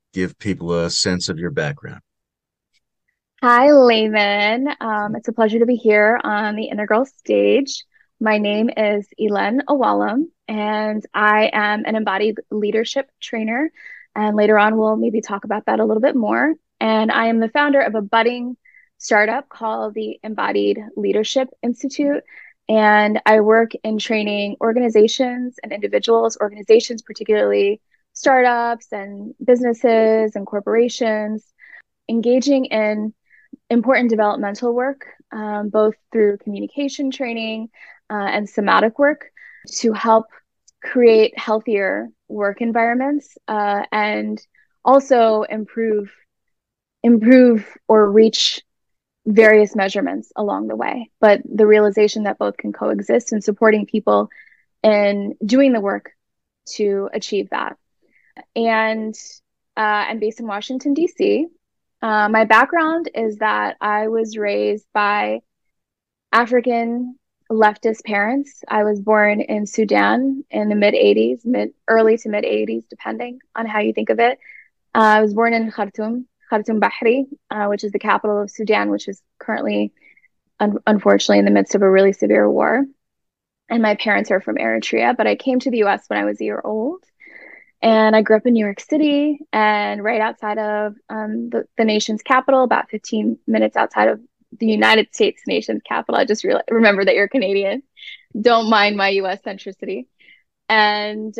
give people a sense of your background. Hi, Layman. It's a pleasure to be here on the Integral stage. My name is Elen Awalam, and I am an embodied leadership trainer. And later on, we'll maybe talk about that a little bit more. And I am the founder of a budding startup called the Embodied Leadership Institute. And I work in training organizations and individuals, organizations, particularly startups and businesses and corporations, engaging in important developmental work, both through communication training and somatic work to help create healthier work environments and also improve or reach various measurements along the way. But the realization that both can coexist and supporting people in doing the work to achieve that. And I'm based in Washington, D.C. My background is that I was raised by African leftist parents. I was born in Sudan in the mid 80s, early to mid 80s, depending on how you think of it. I was born in Khartoum Bahri, which is the capital of Sudan, which is currently, unfortunately, in the midst of a really severe war. And my parents are from Eritrea, but I came to the US when I was a year old. And I grew up in New York City and right outside of the nation's capital, about 15 minutes outside of the United States nation's capital. I just remember that you're Canadian. Don't mind my US centricity. And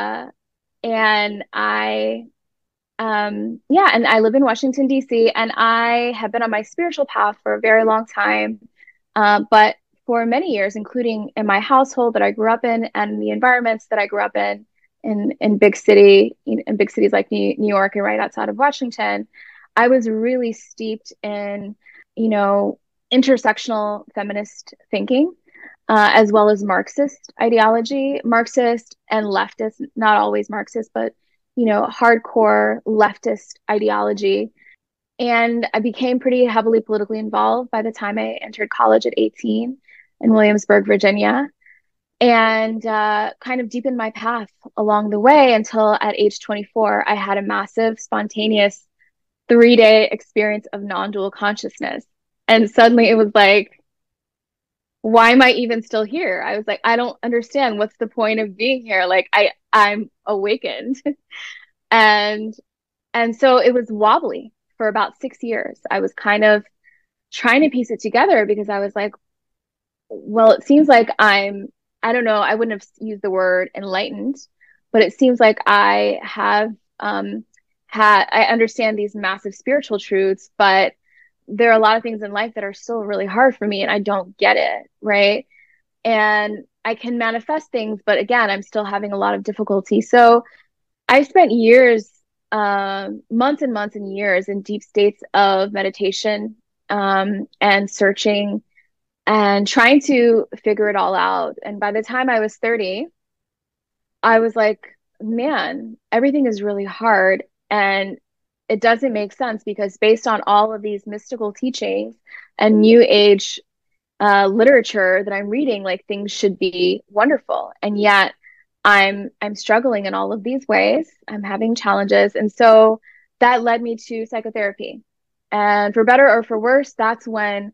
and I live in Washington, D.C., and I have been on my spiritual path for a very long time. But for many years, including in my household that I grew up in and the environments that I grew up in big city, in big cities like New York and right outside of Washington, I was really steeped in, you know, intersectional feminist thinking, as well as Marxist ideology, Marxist and leftist, not always Marxist, but hardcore leftist ideology. And I became pretty heavily politically involved by the time I entered college at 18 in Williamsburg, Virginia, and kind of deepened my path along the way until at age 24, I had a massive, spontaneous 3-day experience of non dual consciousness. And suddenly it was like, why am I even still here? I was like, I don't understand. What's the point of being here? Like I'm awakened. And so it was wobbly for about 6 years. I was kind of trying to piece it together because I was like, well, it seems like I don't know, I wouldn't have used the word enlightened, but it seems like I have I understand these massive spiritual truths, but there are a lot of things in life that are still really hard for me and I don't get it, right? And I can manifest things, but again, I'm still having a lot of difficulty. So I spent years, months and months and years in deep states of meditation, and searching and trying to figure it all out. And by the time I was 30, I was like, man, everything is really hard. And it doesn't make sense because based on all of these mystical teachings and new age literature that I'm reading, like things should be wonderful. And yet I'm struggling in all of these ways. I'm having challenges. And so that led me to psychotherapy. And for better or for worse, that's when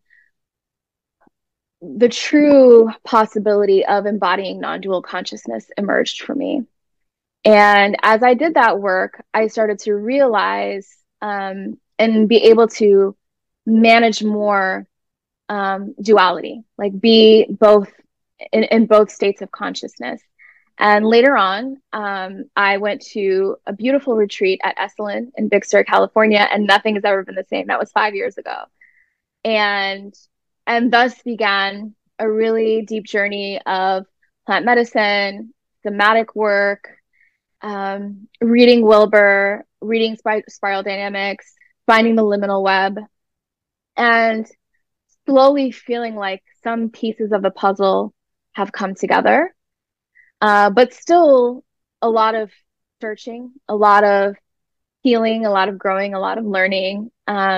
the true possibility of embodying non-dual consciousness emerged for me. And as I did that work, I started to realize and be able to manage more duality, like be both in both states of consciousness. And later on, I went to a beautiful retreat at Esalen in Big Sur, California, and nothing has ever been the same. That was 5 years ago. And thus began a really deep journey of plant medicine, somatic work, reading Wilber, reading spiral dynamics, finding the liminal web, and slowly feeling like some pieces of the puzzle have come together. But still a lot of searching, a lot of healing, a lot of growing, a lot of learning.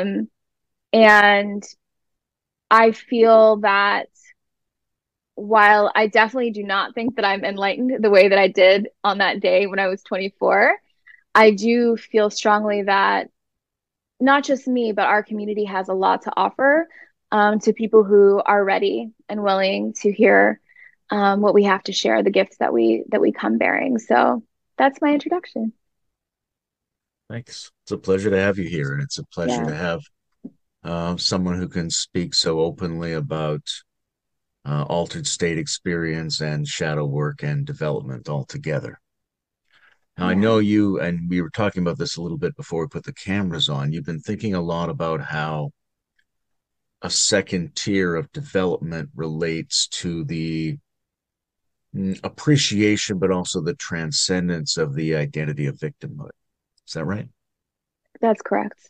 And I feel that while I definitely do not think that I'm enlightened the way that I did on that day when I was 24, I do feel strongly that not just me, but our community has a lot to offer to people who are ready and willing to hear what we have to share, the gifts that we come bearing. So that's my introduction. Thanks. It's a pleasure to have you here, and it's a pleasure Yeah, to have someone who can speak so openly about altered state experience and shadow work and development altogether. Now, I know yeah, you, and we were talking about this a little bit before we put the cameras on. You've been thinking a lot about how a second tier of development relates to the appreciation, but also the transcendence of the identity of victimhood. Is that right? that's correct.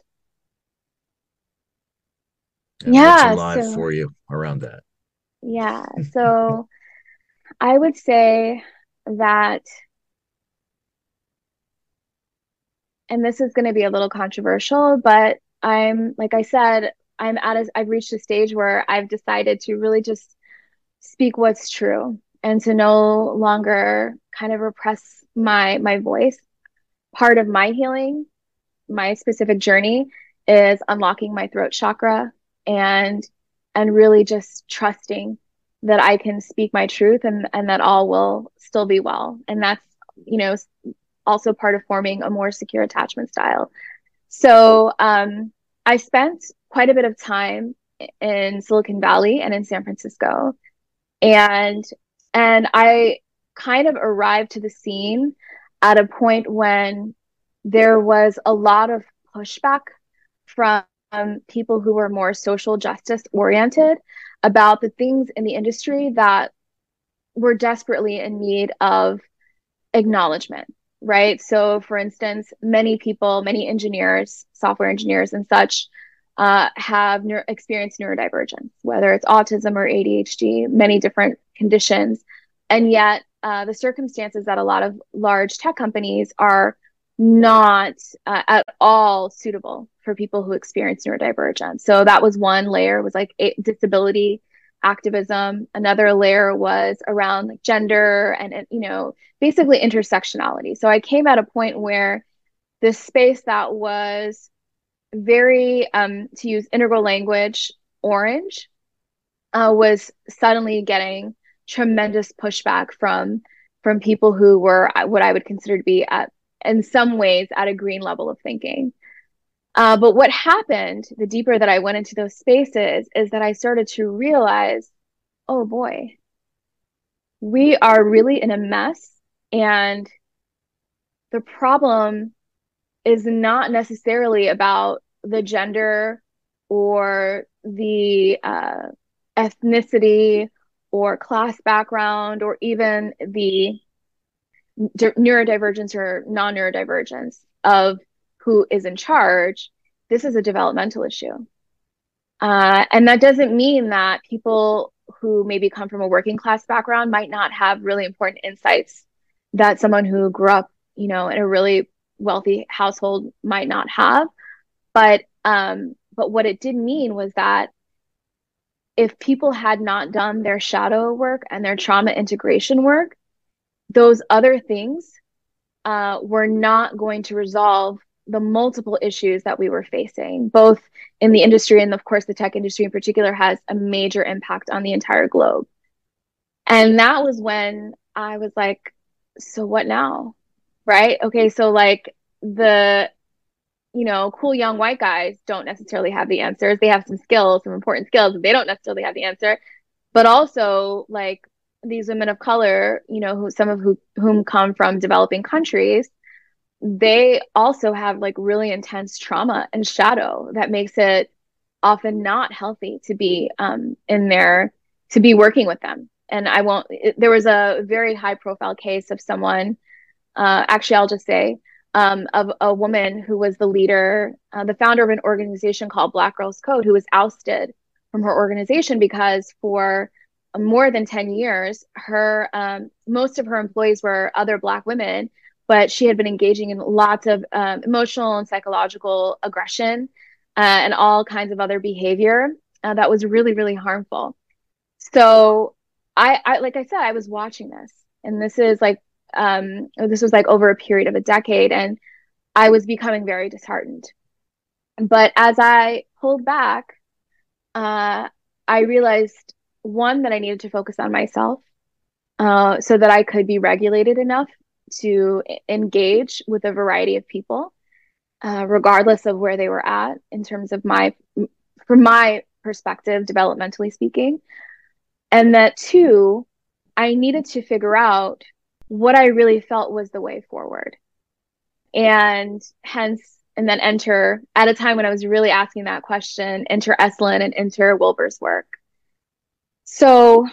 And what's Yeah, alive so for you around that? yeah, so I would say that, and this is going to be a little controversial, but like I said, I've reached a stage where I've decided to really just speak what's true and to no longer kind of repress my voice. Part of my healing, my specific journey is unlocking my throat chakra and really just trusting that I can speak my truth and that all will still be well. And that's, you know, also part of forming a more secure attachment style. So I spent quite a bit of time in Silicon Valley and in San Francisco, and I kind of arrived to the scene at a point when there was a lot of pushback from people who were more social justice oriented about the things in the industry that were desperately in need of acknowledgement, right? So, for instance, many people, many engineers, software engineers, and such have experienced neurodivergence, whether it's autism or ADHD, many different conditions. And yet, the circumstances that a lot of large tech companies are not at all suitable for people who experience neurodivergence. So that was one layer, was like disability activism. Another layer was around like gender and you know, basically intersectionality. So I came at a point where this space that was very, to use integral language, orange, was suddenly getting tremendous pushback from people who were what I would consider to be at, in some ways, at a green level of thinking. But what happened, the deeper that I went into those spaces, is that I started to realize, oh boy, we are really in a mess. And the problem is not necessarily about the gender or the ethnicity or class background or even the neurodivergence or non neurodivergence of who is in charge. This is a developmental issue. And that doesn't mean that people who maybe come from a working class background might not have really important insights that someone who grew up, you know, in a really wealthy household might not have. But what it did mean was that if people had not done their shadow work and their trauma integration work, those other things were not going to resolve the multiple issues that we were facing, both in the industry and, of course, the tech industry in particular has a major impact on the entire globe. And that was when I was like, so what now? Right? Okay, so like the you know, cool young white guys don't necessarily have the answers. They have some skills, some important skills, but they don't necessarily have the answer. But also, like these women of color, you know, who some of whom come from developing countries, they also have like really intense trauma and shadow that makes it often not healthy to be in there to be working with them. And I won't. There was a very high profile case of someone. Actually, I'll just say of a woman who was the leader, the founder of an organization called Black Girls Code, who was ousted from her organization because for more than 10 years, her most of her employees were other Black women, but she had been engaging in lots of emotional and psychological aggression and all kinds of other behavior that was really, really harmful. So like I said, I was watching this, and this was like over a period of a decade, and I was becoming very disheartened. But as I pulled back, uh, I realized one, that I needed to focus on myself, so that I could be regulated enough to engage with a variety of people, regardless of where they were at in terms of from my perspective, developmentally speaking. And that two, I needed to figure out what I really felt was the way forward. And hence, and then enter, at a time when I was really asking that question, enter Esalen and enter Wilber's work. So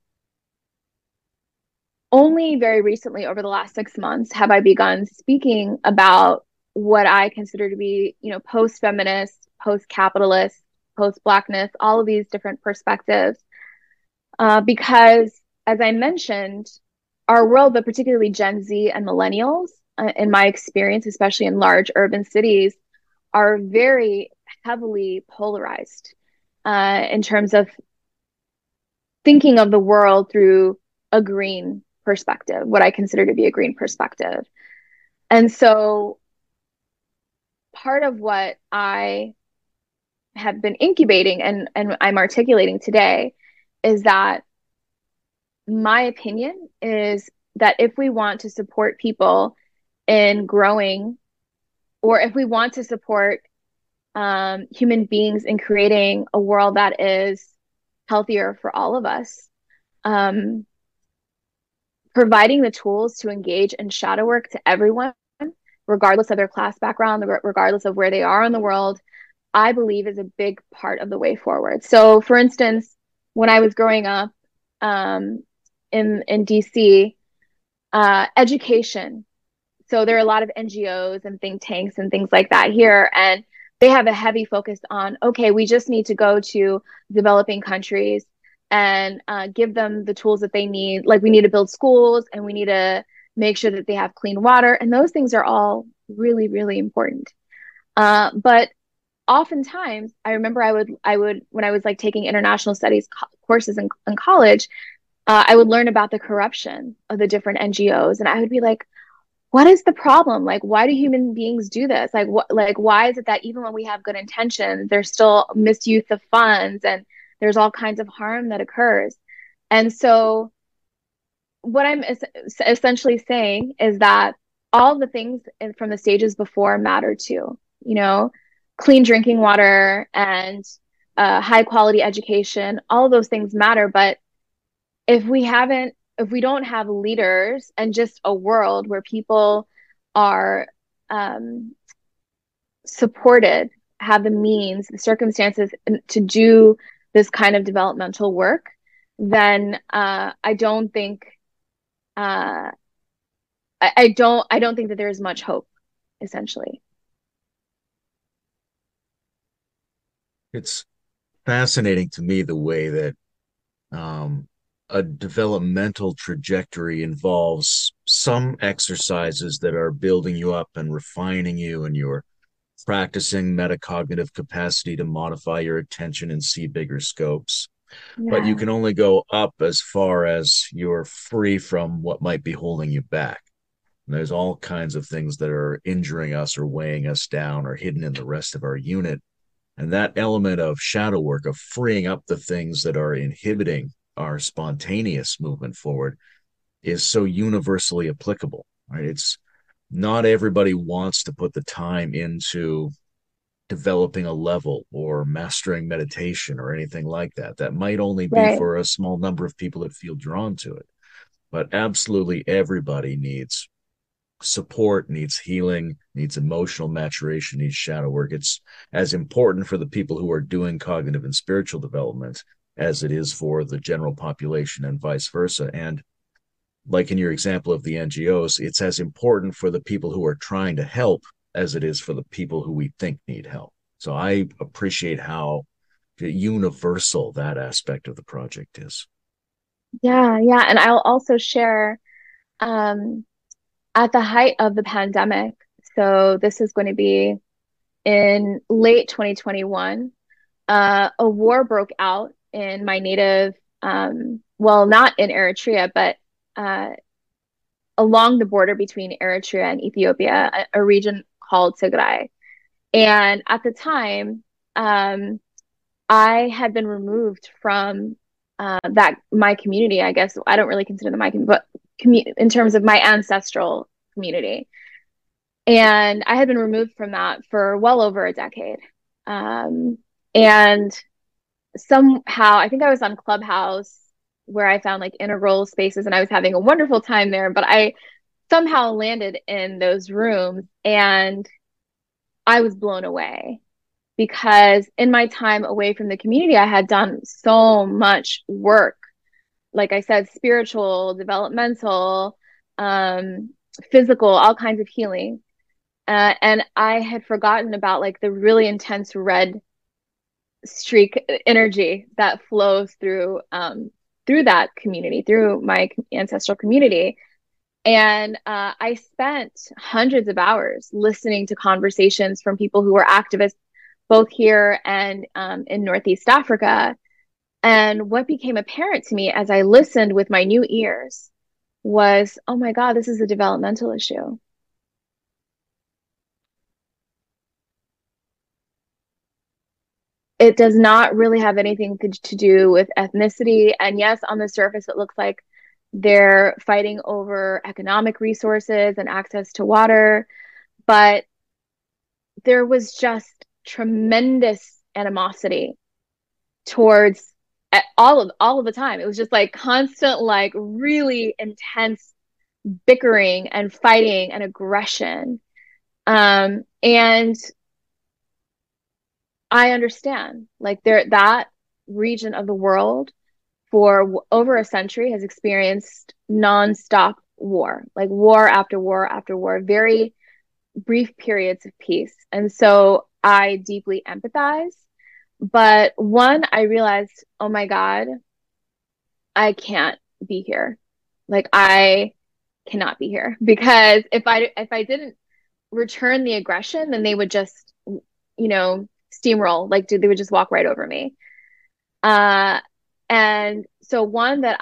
only very recently, over the last 6 months, have I begun speaking about what I consider to be, post-feminist, post-capitalist, post-blackness, all of these different perspectives. Because, as I mentioned, our world, but particularly Gen Z and millennials, in my experience, especially in large urban cities, are very heavily polarized in terms of thinking of the world through a green perspective, what I consider to be a green perspective. And so part of what I have been incubating and I'm articulating today is that my opinion is that if we want to support people in growing, or if we want to support human beings in creating a world that is healthier for all of us, um, providing the tools to engage in shadow work to everyone, regardless of their class background, regardless of where they are in the world, I believe is a big part of the way forward. So, for instance, when I was growing up in DC, education. So there are a lot of NGOs and think tanks and things like that here, and they have a heavy focus on, okay, we just need to go to developing countries and give them the tools that they need. Like we need to build schools and we need to make sure that they have clean water, and those things are all really, really important. But oftentimes, I remember I would when I was like taking international studies courses in college, I would learn about the corruption of the different NGOs, and I would be like, what is the problem? Like, why do human beings do this? Like, what, like, why is it that even when we have good intentions, there's still misuse of funds and there's all kinds of harm that occurs? And so, what I'm essentially saying is that all the things from the stages before matter too. Clean drinking water and high quality education, all of those things matter. But if we don't have leaders and just a world where people are um, supported, have the means, the circumstances to do this kind of developmental work, then I don't think uh, I don't think that there is much hope, essentially. It's fascinating to me the way that um, a developmental trajectory involves some exercises that are building you up and refining you, and you're practicing metacognitive capacity to modify your attention and see bigger scopes. But you Yeah, can only go up as far as you're free from what might be holding you back. And there's all kinds of things that are injuring us or weighing us down or hidden in the rest of our unit. And that element of shadow work, of freeing up the things that are inhibiting our spontaneous movement forward, is so universally applicable, right? It's not everybody wants to put the time into developing a level or mastering meditation or anything like that. That might only be right. for a small number of people that feel drawn to it. But absolutely everybody needs support, needs healing, needs emotional maturation, needs shadow work. It's as important for the people who are doing cognitive and spiritual development as it is for the general population, and vice versa. And like in your example of the NGOs, it's as important for the people who are trying to help as it is for the people who we think need help. So I appreciate how universal that aspect of the project is. Yeah, yeah. And I'll also share um, at the height of the pandemic. So this is going to be in late 2021. A war broke out in my native, well, not in Eritrea, but uh, along the border between Eritrea and Ethiopia, a region called Tigray. And at the time, um, I had been removed from that my community. I guess I don't really consider them my community, but in terms of my ancestral community. And I had been removed from that for well over a decade. Um, and somehow, I think I was on Clubhouse where I found like integral spaces and I was having a wonderful time there, but I somehow landed in those rooms and I was blown away because in my time away from the community, I had done so much work. Like I said, spiritual, developmental, um, physical, all kinds of healing. And I had forgotten about like the really intense red streak energy that flows through that community, through my ancestral community. And I spent hundreds of hours listening to conversations from people who were activists, both here and in Northeast Africa. And what became apparent to me as I listened with my new ears was, oh my God, this is a developmental issue. It does not really have anything to do with ethnicity. And yes, on the surface, it looks like they're fighting over economic resources and access to water. But there was just tremendous animosity towards all of the time. It was just like constant, like really intense bickering and fighting and aggression. And I understand like that region of the world for over a century has experienced nonstop war, like war after war after war, very brief periods of peace. And so I deeply empathize. But one, I realized, oh my God, I can't be here. Like I cannot be here because if I didn't return the aggression, then they would just, steamroll. Like they would just walk right over me. Uh, and so one that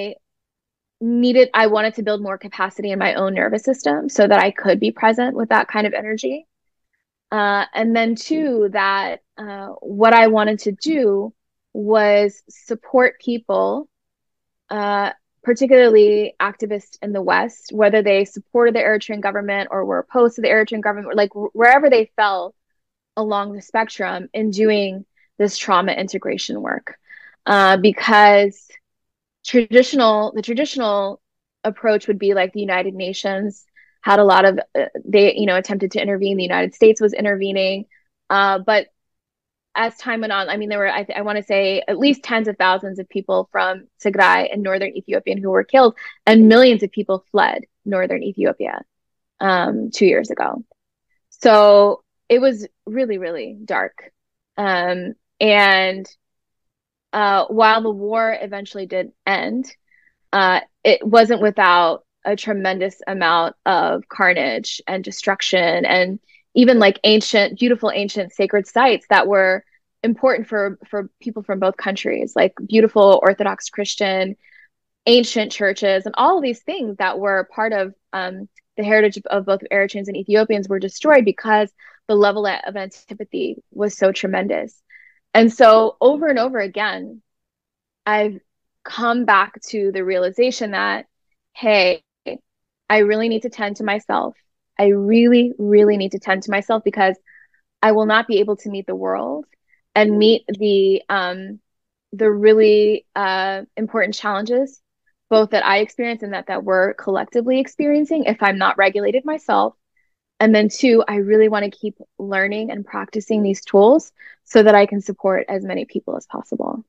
I wanted to build more capacity in my own nervous system so that I could be present with that kind of energy. And then two, that what I wanted to do was support people, particularly activists in the West, whether they supported the Eritrean government or were opposed to the Eritrean government, like wherever they fell along the spectrum in doing this trauma integration work. Because the traditional approach would be like the United Nations had a lot of they attempted to intervene. The United States was intervening, but as time went on, I mean, there were I want to say at least tens of thousands of people from Tigray in northern Ethiopia who were killed, and millions of people fled northern Ethiopia 2 years ago. So it was really, really dark. And while the war eventually did end, it wasn't without a tremendous amount of carnage and destruction, and even like beautiful ancient sacred sites that were important for people from both countries, like beautiful Orthodox Christian ancient churches and all of these things that were part of the heritage of both Eritreans and Ethiopians were destroyed because the level of antipathy was so tremendous. And so over and over again, I've come back to the realization that, hey, I really need to tend to myself. I really, really need to tend to myself because I will not be able to meet the world and meet the really important challenges, both that I experience and that we're collectively experiencing if I'm not regulated myself. And then two, I really want to keep learning and practicing these tools so that I can support as many people as possible.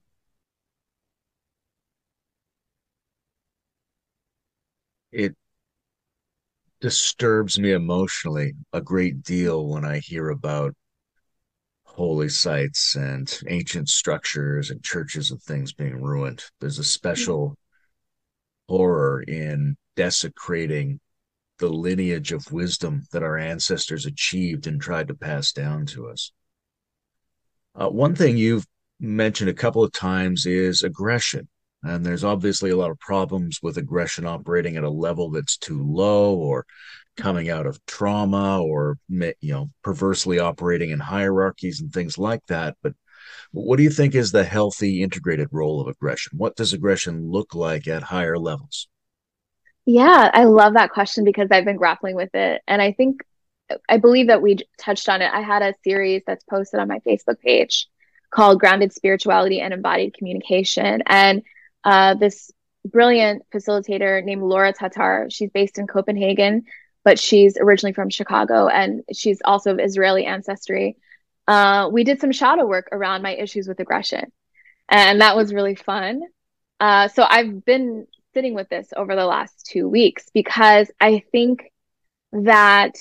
It disturbs me emotionally a great deal when I hear about holy sites and ancient structures and churches and things being ruined. There's a special horror in desecrating the lineage of wisdom that our ancestors achieved and tried to pass down to us. One thing you've mentioned a couple of times is aggression. And there's obviously a lot of problems with aggression operating at a level that's too low, or coming out of trauma, or perversely operating in hierarchies and things like that. But what do you think is the healthy integrated role of aggression? What does aggression look like at higher levels? Yeah, I love that question because I've been grappling with it. And I believe that we touched on it. I had a series that's posted on my Facebook page called Grounded Spirituality and Embodied Communication. And this brilliant facilitator named Laura Tatar, she's based in Copenhagen, but she's originally from Chicago and she's also of Israeli ancestry. We did some shadow work around my issues with aggression, and that was really fun. So I've been sitting with this over the last 2 weeks because I think that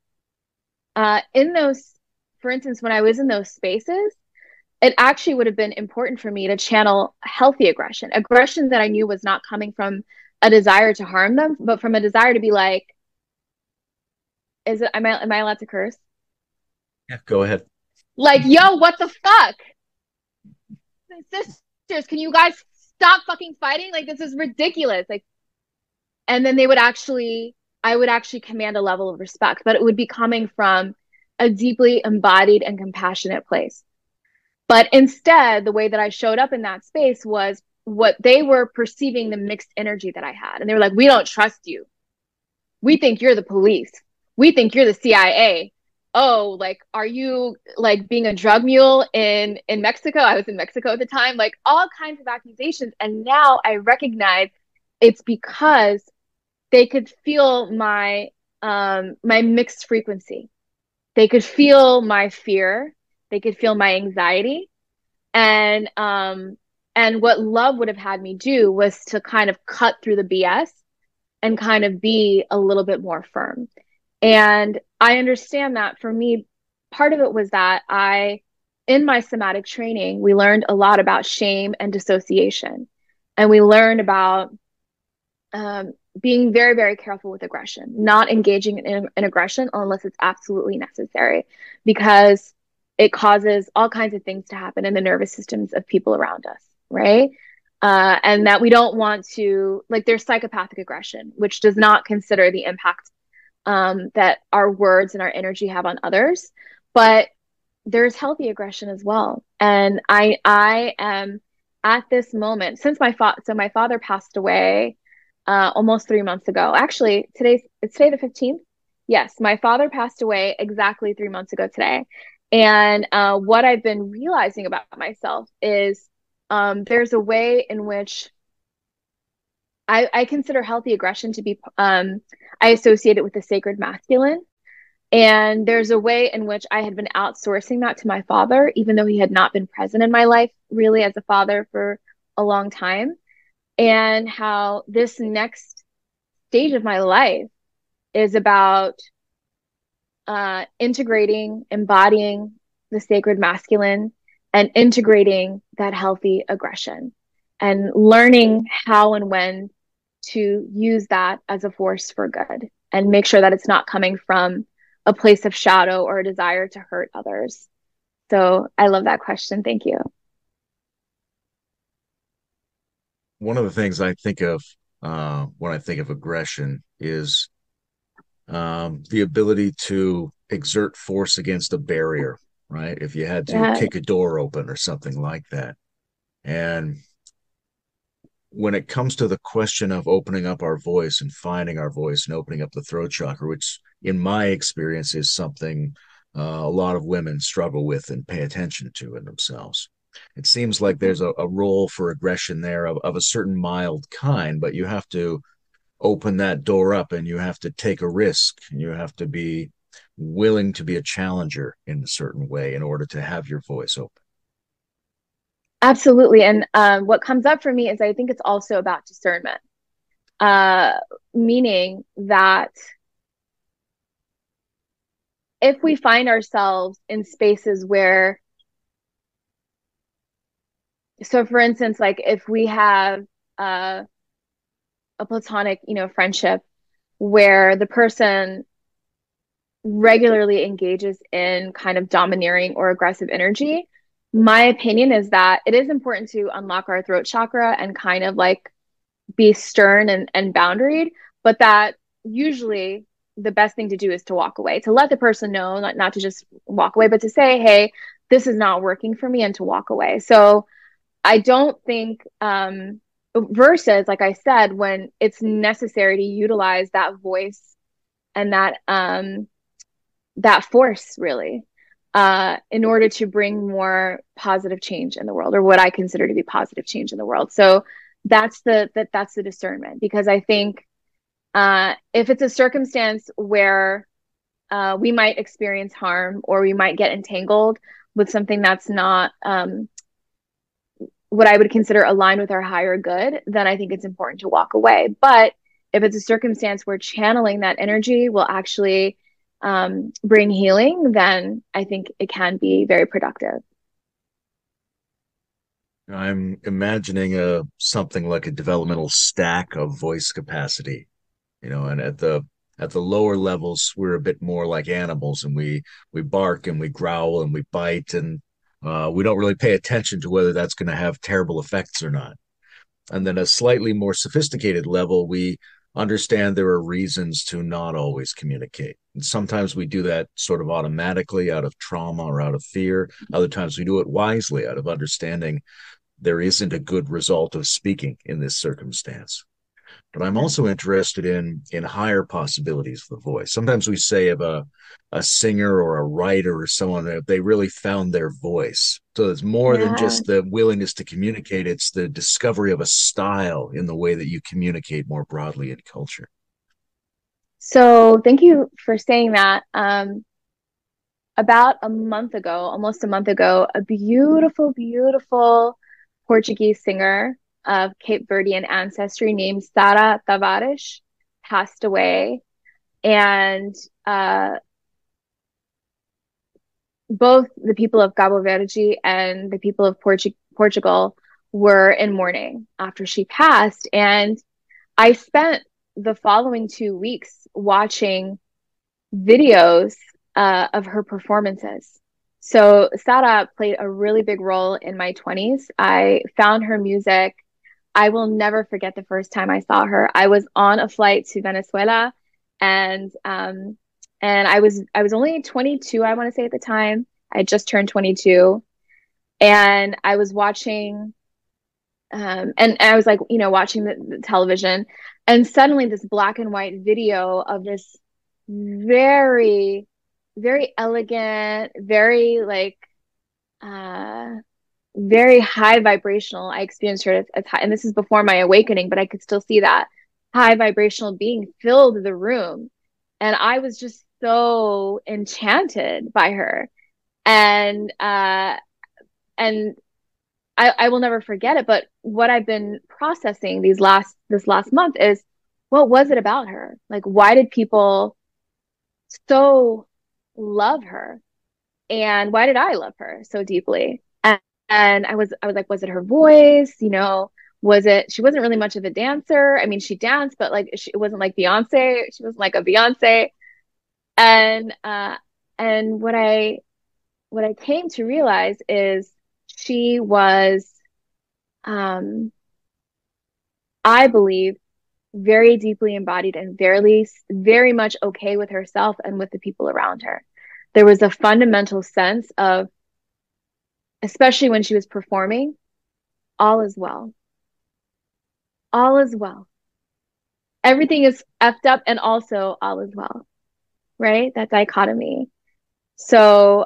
in those, for instance, when I was in those spaces, it actually would have been important for me to channel healthy aggression, aggression that I knew was not coming from a desire to harm them, but from a desire to be like, am I allowed to curse? Yeah, go ahead. Like, yo, what the fuck? Sisters, can you guys stop fucking fighting? Like, this is ridiculous. Like, and then I would actually command a level of respect, but it would be coming from a deeply embodied and compassionate place. But instead, the way that I showed up in that space was what they were perceiving, the mixed energy that I had. And they were like, we don't trust you. We think you're the police. We think you're the CIA. Oh, like, are you like being a drug mule in Mexico? I was in Mexico at the time, like all kinds of accusations. And now I recognize it's because they could feel my mixed frequency. They could feel my fear. They could feel my anxiety. And what love would have had me do was to kind of cut through the BS and kind of be a little bit more firm. And I understand that for me, part of it was that in my somatic training, we learned a lot about shame and dissociation. And we learned about being very, very careful with aggression, not engaging in aggression unless it's absolutely necessary, because it causes all kinds of things to happen in the nervous systems of people around us, right? And that we don't want to, like, there's psychopathic aggression, which does not consider the impact that our words and our energy have on others. But there's healthy aggression as well. And I am at this moment since my father passed away almost 3 months ago. Actually, it's today the 15th. Yes, my father passed away exactly 3 months ago today. And what I've been realizing about myself is there's a way in which I consider healthy aggression to be, I associate it with the sacred masculine. And there's a way in which I had been outsourcing that to my father, even though he had not been present in my life really as a father for a long time. And how this next stage of my life is about integrating, embodying the sacred masculine and integrating that healthy aggression and learning how and when to use that as a force for good and make sure that it's not coming from a place of shadow or a desire to hurt others. So I love that question. Thank you. One of the things I think of when I think of aggression is the ability to exert force against a barrier, right? If you had to Yeah, kick a door open or something like that. And when it comes to the question of opening up our voice and finding our voice and opening up the throat chakra, which in my experience is something a lot of women struggle with and pay attention to in themselves. It seems like there's a role for aggression there of a certain mild kind, but you have to open that door up and you have to take a risk and you have to be willing to be a challenger in a certain way in order to have your voice open. absolutely. And what comes up for me is I think it's also about discernment, uh, meaning that if we find ourselves in spaces where, so for instance, like if we have uh, a platonic, friendship where the person regularly engages in kind of domineering or aggressive energy, My opinion is that it is important to unlock our throat chakra and kind of like be stern and boundaried, but that usually the best thing to do is to walk away, to let the person know, not to just walk away, but to say, hey, this is not working for me, and to walk away. So I don't think, versus, like I said, when it's necessary to utilize that voice and that force really in order to bring more positive change in the world, or what I consider to be positive change in the world. So that's the discernment, because I think if it's a circumstance where we might experience harm, or we might get entangled with something that's not what I would consider aligned with our higher good, then I think it's important to walk away. But if it's a circumstance where channeling that energy will actually bring healing, then I think it can be very productive. I'm imagining a something like a developmental stack of voice capacity, and at the lower levels we're a bit more like animals, and we bark and we growl and we bite, and we don't really pay attention to whether that's going to have terrible effects or not. And then a slightly more sophisticated level, we understand there are reasons to not always communicate. And sometimes we do that sort of automatically out of trauma or out of fear. Other times we do it wisely out of understanding there isn't a good result of speaking in this circumstance. But I'm Yeah. also interested in higher possibilities for the voice. Sometimes we say of a singer or a writer or someone that they really found their voice. So it's more than Yeah. just the willingness to communicate, it's the discovery of a style in the way that you communicate more broadly in culture. So thank you for saying that. About a month ago, almost a month ago, a beautiful, beautiful Portuguese singer of Cape Verdean ancestry named Sara Tavares passed away. And uh, both the people of Cabo Verde and the people of Portugal were in mourning after she passed. And I spent the following 2 weeks watching videos of her performances. So Sara played a really big role in my 20s. I found her music. I will never forget the first time I saw her. I was on a flight to Venezuela, and I was only 22, I want to say at the time. I had just turned 22, and I was watching and I was like, watching the television, and suddenly this black and white video of this very, very elegant, very like uh very high vibrational. I experienced her as high, and this is before my awakening, but I could still see that high vibrational being filled the room. And I was just so enchanted by her. And I will never forget it. But what I've been processing this last month is, what was it about her? Like, why did people so love her? And why did I love her so deeply? And I was like, was it her voice? Was it, she wasn't really much of a dancer. I mean, she danced, but like it wasn't like Beyonce. She wasn't like a Beyonce. And and what I came to realize is she was um I believe very deeply embodied and very much okay with herself and with the people around her. There was a fundamental sense of, especially when she was performing, all is well. All is well. Everything is effed up and also all is well, right? That dichotomy. So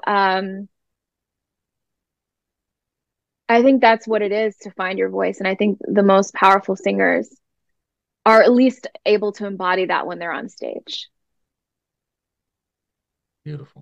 I think that's what it is to find your voice. And I think the most powerful singers are at least able to embody that when they're on stage. Beautiful.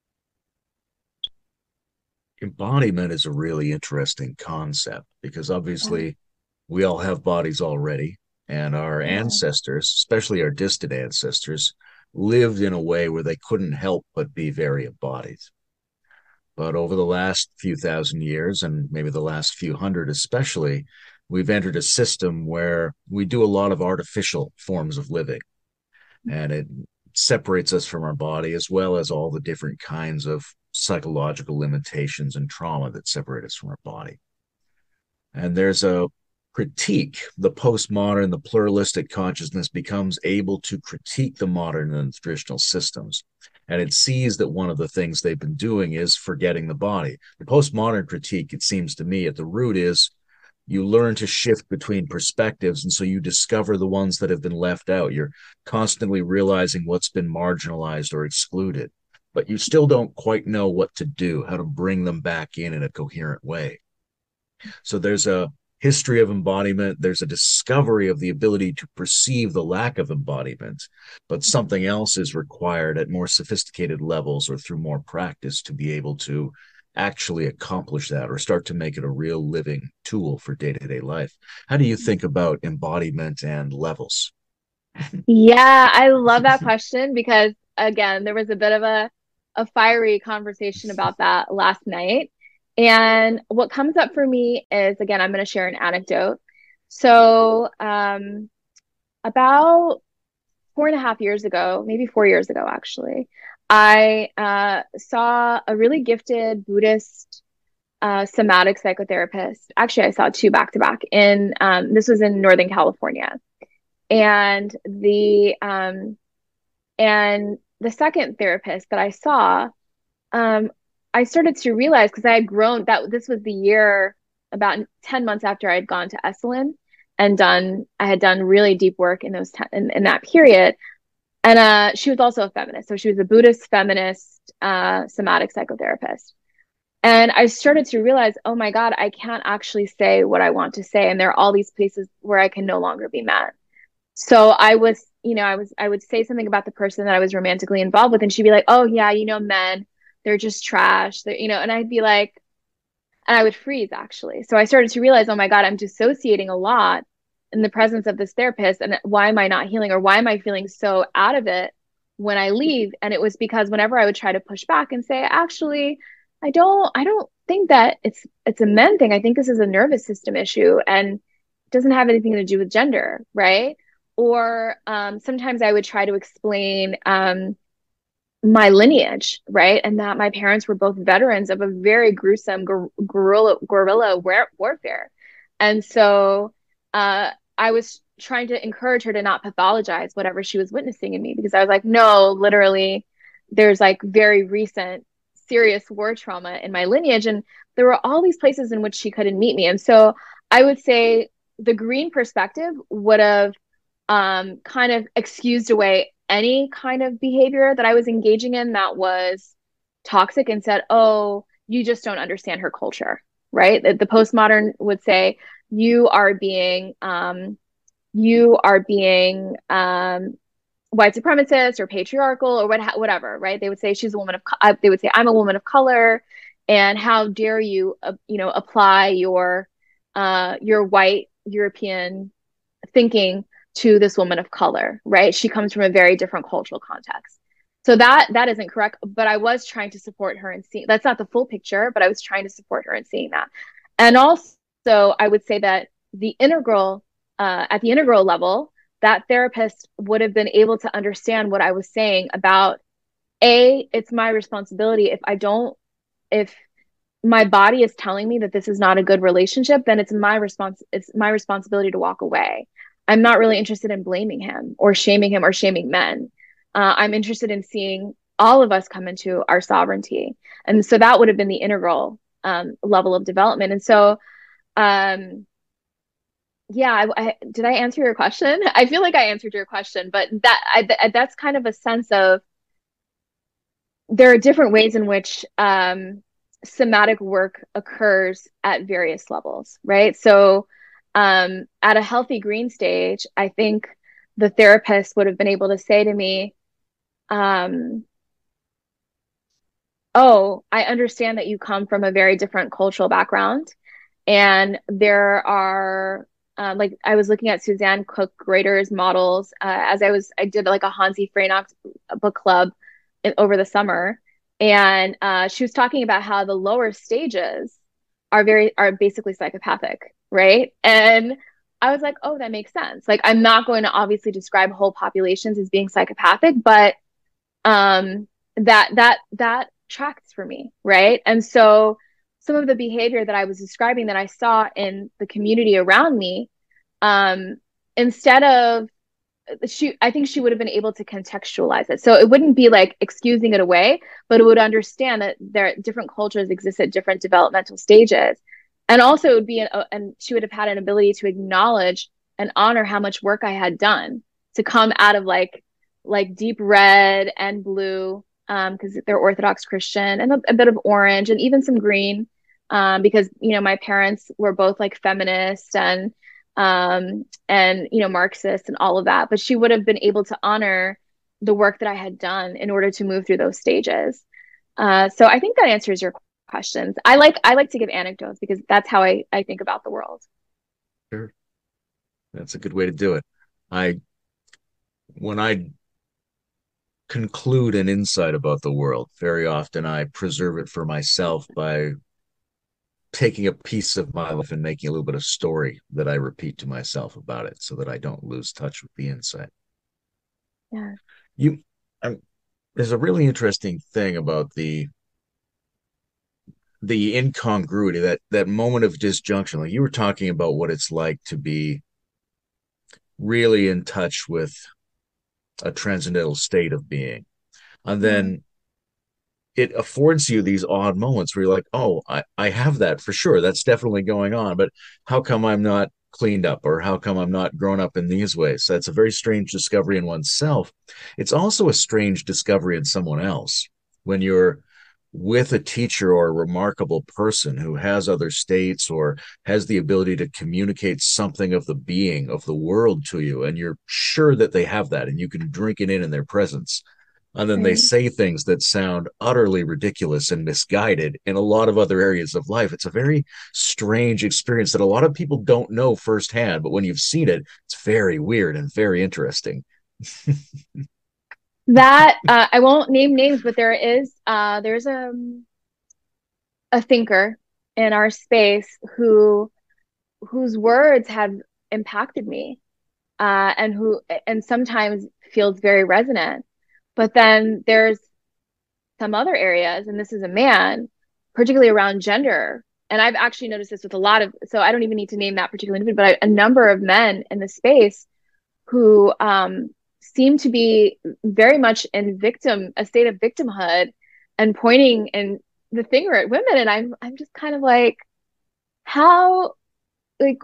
Embodiment is a really interesting concept because Yeah. obviously we all have bodies already, and our Yeah. ancestors, especially our distant ancestors, lived in a way where they couldn't help but be very embodied. But over the last few thousand years, and maybe the last few hundred especially, we've entered a system where we do a lot of artificial forms of living, and it separates us from our body as well as all the different kinds of psychological limitations and trauma that separate us from our body. And there's a critique. The postmodern, the pluralistic consciousness becomes able to critique the modern and traditional systems. And it sees that one of the things they've been doing is forgetting the body. The postmodern critique, it seems to me, at the root is you learn to shift between perspectives. And so you discover the ones that have been left out. You're constantly realizing what's been marginalized or excluded, but you still don't quite know what to do, how to bring them back in a coherent way. So there's a history of embodiment. There's a discovery of the ability to perceive the lack of embodiment, but something else is required at more sophisticated levels or through more practice to be able to actually accomplish that or start to make it a real living tool for day-to-day life. How do you think about embodiment and levels? Yeah, I love that question because again, there was a bit of a fiery conversation about that last night. And what comes up for me is, again, I'm going to share an anecdote. So, about 4.5 years ago, maybe 4 years ago, actually, I saw a really gifted Buddhist somatic psychotherapist. Actually, I saw two back to back in this was in Northern California. And the second therapist that I saw, I started to realize because I had grown that this was the year about 10 months after I had gone to Esalen and I had done really deep work in in that period. And she was also a feminist. So she was a Buddhist feminist somatic psychotherapist. And I started to realize, oh my God, I can't actually say what I want to say. And there are all these places where I can no longer be met. So I would say something about the person that I was romantically involved with, and she'd be like, "Oh yeah, men, they're just trash." And I'd be like, and I would freeze actually. So I started to realize, oh my God, I'm dissociating a lot in the presence of this therapist, and why am I not healing, or why am I feeling so out of it when I leave? And it was because whenever I would try to push back and say, actually, I don't think that it's a men thing. I think this is a nervous system issue, and it doesn't have anything to do with gender, right? Or sometimes I would try to explain my lineage, right? And that my parents were both veterans of a very gruesome guerrilla warfare. And so I was trying to encourage her to not pathologize whatever she was witnessing in me, because I was like, no, literally, there's like very recent serious war trauma in my lineage. And there were all these places in which she couldn't meet me. And so I would say the green perspective would have kind of excused away any kind of behavior that I was engaging in that was toxic, and said, oh, you just don't understand her culture, right? The postmodern would say, you are being white supremacist or patriarchal or whatever, right? They would say she's a woman of, they would say, I'm a woman of color, and how dare you, apply your white European thinking to this woman of color, right? She comes from a very different cultural context. So that isn't correct, but I was trying to support her in seeing that's not the full picture, but I was trying to support her in seeing that. And also, I would say that at the integral level, that therapist would have been able to understand what I was saying about it's my responsibility. If my body is telling me that this is not a good relationship, then it's my responsibility to walk away. I'm not really interested in blaming him or shaming men. I'm interested in seeing all of us come into our sovereignty. And so that would have been the integral level of development. And so, yeah, did I answer your question? I feel like I answered your question, but that's kind of a sense of, there are different ways in which somatic work occurs at various levels, right? So at a healthy green stage, I think the therapist would have been able to say to me, oh, I understand that you come from a very different cultural background. And there are, like, I was looking at Suzanne Cook-Grater's models as I did like a Hansi Freinock book club over the summer. And she was talking about how the lower stages are basically psychopathic, right? And I was like, oh, that makes sense. Like, I'm not going to obviously describe whole populations as being psychopathic, but that tracks for me, right? And so some of the behavior that I was describing that I saw in the community around me, um, instead of I think she would have been able to contextualize it. So it wouldn't be like excusing it away, but it would understand that there different cultures exist at different developmental stages. And also it would be and she would have had an ability to acknowledge and honor how much work I had done to come out of like deep red and blue, because they're Orthodox Christian, and a bit of orange and even some green, because my parents were both like feminists and Marxist and all of that. But she would have been able to honor the work that I had done in order to move through those stages. So I think that answers your questions. I like to give anecdotes because that's how I think about the world. Sure. That's a good way to do it. I when I conclude an insight about the world, very often I preserve it for myself by taking a piece of my life and making a little bit of story that I repeat to myself about it so that I don't lose touch with the insight. Yeah. You, I'm, there's a really interesting thing about the incongruity, that moment of disjunction. Like you were talking about what it's like to be really in touch with a transcendental state of being. And Yeah. then it affords you these odd moments where you're like, oh, I have that for sure. That's definitely going on. But how come I'm not cleaned up, or how come I'm not grown up in these ways? So that's a very strange discovery in oneself. It's also a strange discovery in someone else when you're with a teacher or a remarkable person who has other states or has the ability to communicate something of the being of the world to you, and you're sure that they have that and you can drink it in their presence, and then they Right. say things that sound utterly ridiculous and misguided in a lot of other areas of life. It's a very strange experience that a lot of people don't know firsthand, but when you've seen it, it's very weird and very interesting. That I won't name names, but there's a thinker in our space whose words have impacted me, and sometimes feels very resonant. But then there's some other areas, and this is a man, particularly around gender. And I've actually noticed this with a lot of, so I don't even need to name that particular individual, but a number of men in the space who seem to be very much in a state of victimhood, and pointing and the finger at women. And I'm just kind of like, how, like,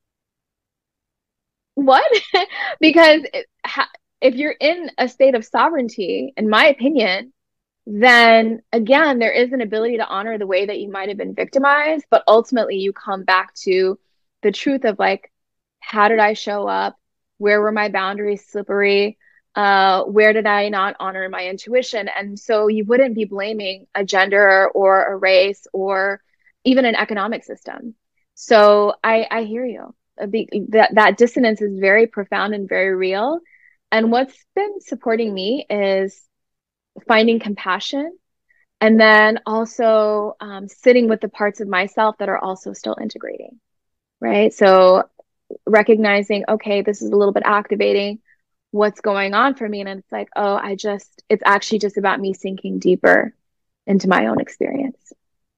what? Because if you're in a state of sovereignty, in my opinion, then again, there is an ability to honor the way that you might have been victimized, but ultimately you come back to the truth of like, how did I show up? Where were my boundaries slippery? Where did I not honor my intuition? And so you wouldn't be blaming a gender or a race or even an economic system. So I hear you. That dissonance is very profound and very real. And what's been supporting me is finding compassion, and then also sitting with the parts of myself that are also still integrating, right? So recognizing, okay, this is a little bit activating what's going on for me. And it's like, oh, it's actually just about me sinking deeper into my own experience.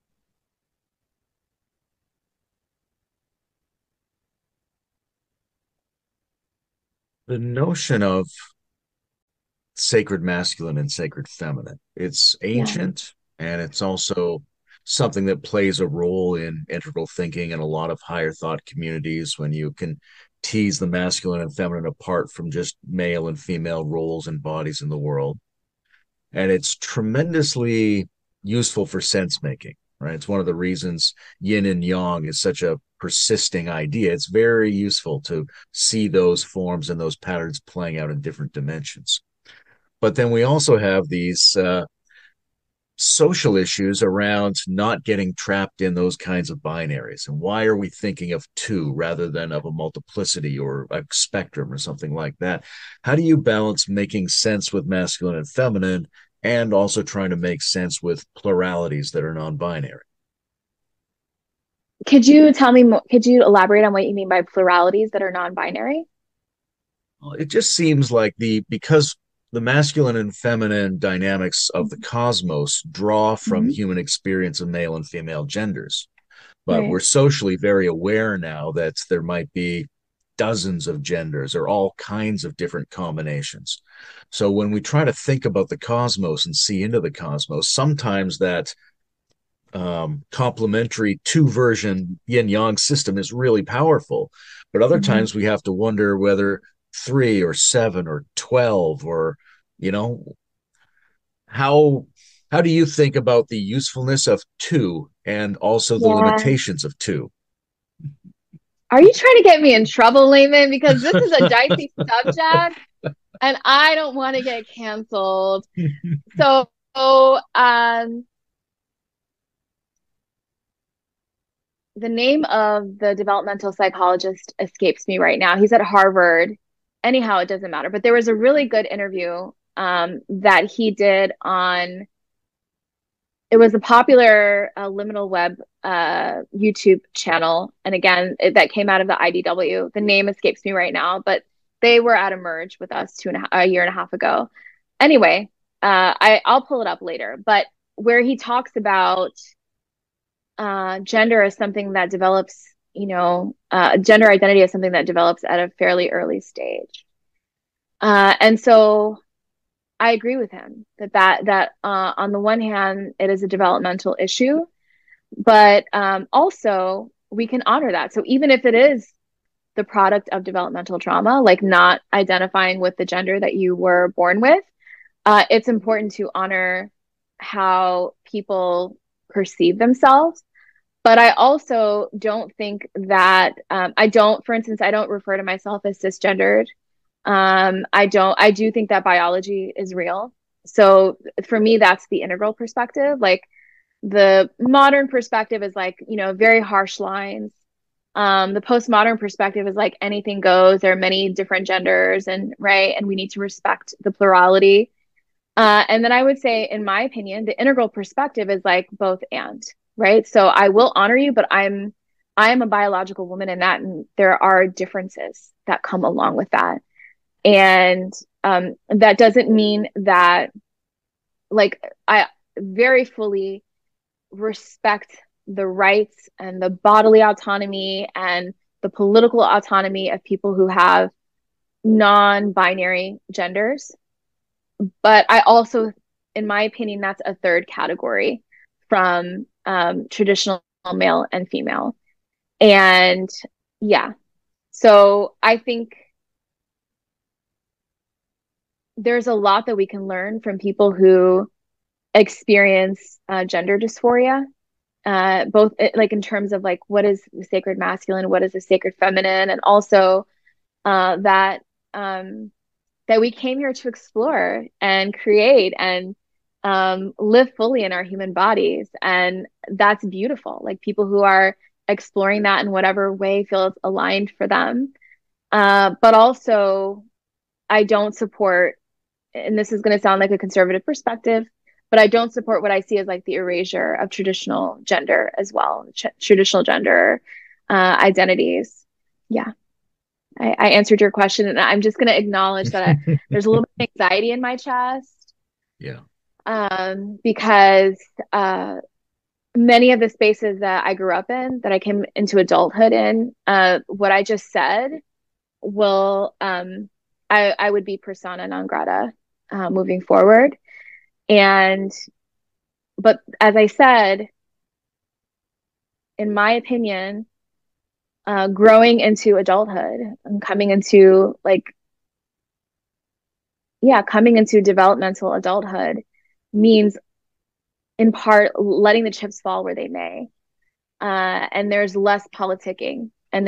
The notion of sacred masculine and sacred feminine, it's Yeah. ancient, and it's also something that plays a role in integral thinking in a lot of higher thought communities when you can tease the masculine and feminine apart from just male and female roles and bodies in the world. And it's tremendously useful for sense making, right? It's one of the reasons yin and yang is such a persisting idea. It's very useful to see those forms and those patterns playing out in different dimensions. But then we also have these social issues around not getting trapped in those kinds of binaries. And why are we thinking of two rather than of a multiplicity or a spectrum or something like that? How do you balance making sense with masculine and feminine and also trying to make sense with pluralities that are non-binary? Could you tell me more? Could you elaborate on what you mean by pluralities that are non-binary? Well, it just seems like the because the masculine and feminine dynamics of the cosmos draw from Mhm. human experience of male and female genders. But we're Right. socially very aware now that there might be dozens of genders or all kinds of different combinations. So when we try to think about the cosmos and see into the cosmos, sometimes that complementary two version yin yang system is really powerful. But other Mhm. times we have to wonder whether three or seven or 12 or, you know, how how do you think about the usefulness of two and also the Yeah. limitations of two? Are you trying to get me in trouble, Layman? Because this is a dicey subject and I don't want to get canceled. So, the name of the developmental psychologist escapes me right now. He's at Harvard. Anyhow, it doesn't matter. But there was a really good interview that he did on, it was a popular liminal web YouTube channel. And again, that came out of the IDW. The name escapes me right now, but they were at a merge with us a year and a half ago. Anyway, I'll pull it up later. But where he talks about gender as something that develops, gender identity as something that develops at a fairly early stage. And so I agree with him that on the one hand, it is a developmental issue, but also we can honor that. So even if it is the product of developmental trauma, like not identifying with the gender that you were born with, it's important to honor how people perceive themselves. But I also don't think that for instance, I don't refer to myself as cisgendered. I do think that biology is real. So for me, that's the integral perspective. Like the modern perspective is like, very harsh lines. The postmodern perspective is like anything goes. There are many different genders and right. And we need to respect the plurality. And then I would say, in my opinion, the integral perspective is like both and, right? So I will honor you, but I am a biological woman in that, and there are differences that come along with that. And that doesn't mean that, like, I very fully respect the rights and the bodily autonomy and the political autonomy of people who have non-binary genders. But I also, in my opinion, that's a third category from traditional male and female. And yeah, so I think there's a lot that we can learn from people who experience gender dysphoria, both like in terms of like what is the sacred masculine, what is the sacred feminine, and also that that we came here to explore and create and live fully in our human bodies. And that's beautiful. Like people who are exploring that in whatever way feels aligned for them. But also, I don't support, and this is going to sound like a conservative perspective, but I don't support what I see as like the erasure of traditional gender as well, traditional gender identities. Yeah. I answered your question, and I'm just going to acknowledge that there's a little bit of anxiety in my chest Yeah. because many of the spaces that I grew up in, that I came into adulthood in, what I just said will, I would be persona non grata moving forward. And, but as I said, in my opinion, growing into adulthood and coming into like yeah, coming into developmental adulthood means in part letting the chips fall where they may. And there's less politicking and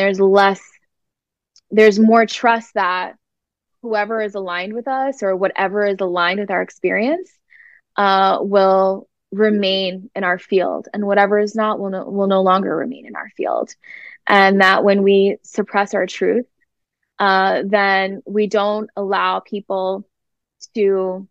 there's more trust that whoever is aligned with us or whatever is aligned with our experience will remain in our field, and whatever is not will no longer remain in our field. And that when we suppress our truth, then we don't allow people to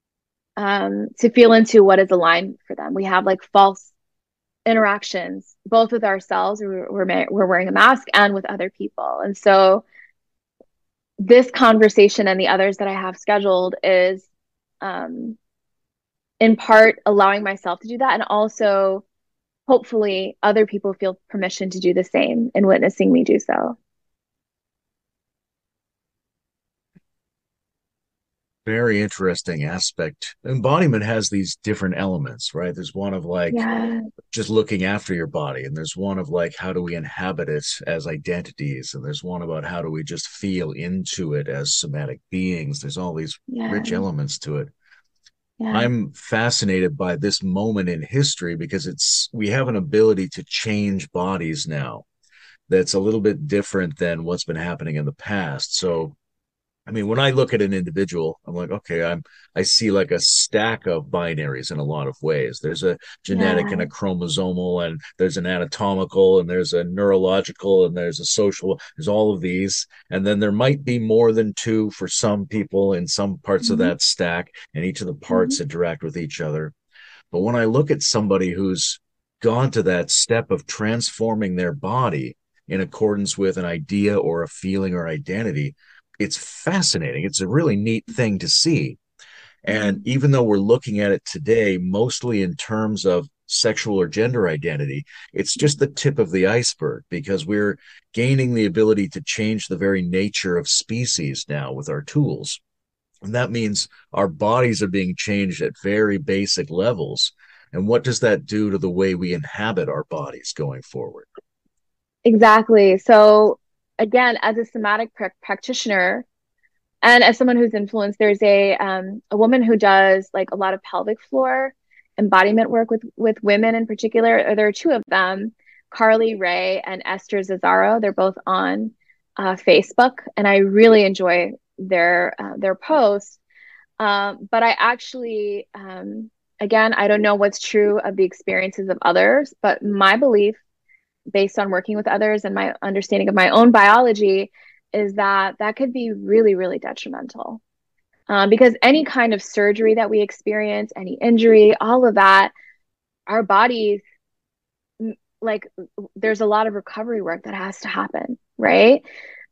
feel into what is aligned for them. We have like false interactions, both with ourselves, we're wearing a mask, and with other people. And so this conversation and the others that I have scheduled is um, in part allowing myself to do that, and also hopefully other people feel permission to do the same in witnessing me do so. Very interesting aspect. Embodiment has these different elements, right? There's one of like Yeah, just looking after your body, and there's one of like how do we inhabit it as identities, and there's one about how do we just feel into it as somatic beings. There's all these yeah, rich elements to it. yeah. I'm fascinated by this moment in history because it's we have an ability to change bodies now that's a little bit different than what's been happening in the past. So I mean, when I look at an individual, I'm like, okay, I see like a stack of binaries in a lot of ways. There's a genetic and Yeah. a chromosomal, and there's an anatomical, and there's a neurological, and there's a social. There's all of these, and then there might be more than two for some people in some parts of Hmm. that stack, and each of the Hmm. parts interact with each other. But when I look at somebody who's gone to that step of transforming their body in accordance with an idea or a feeling or identity, it's fascinating. It's a really neat thing to see. And Hmm. even though we're looking at it today, mostly in terms of sexual or gender identity, it's just the tip of the iceberg because we're gaining the ability to change the very nature of species now with our tools. And that means our bodies are being changed at very basic levels. And what does that do to the way we inhabit our bodies going forward? Exactly. So again, as a somatic practitioner and as someone who's influenced, there's a woman who does like a lot of pelvic floor embodiment work with women in particular. Or there are two of them, Carly Ray and Esther Zazzaro. They're both on Facebook, and I really enjoy their posts. But I actually, again, I don't know what's true of the experiences of others, but my belief, based on working with others and my understanding of my own biology, is that that could be really, really detrimental. Because any kind of surgery that we experience, any injury, all of that, our bodies, like, there's a lot of recovery work that has to happen, right?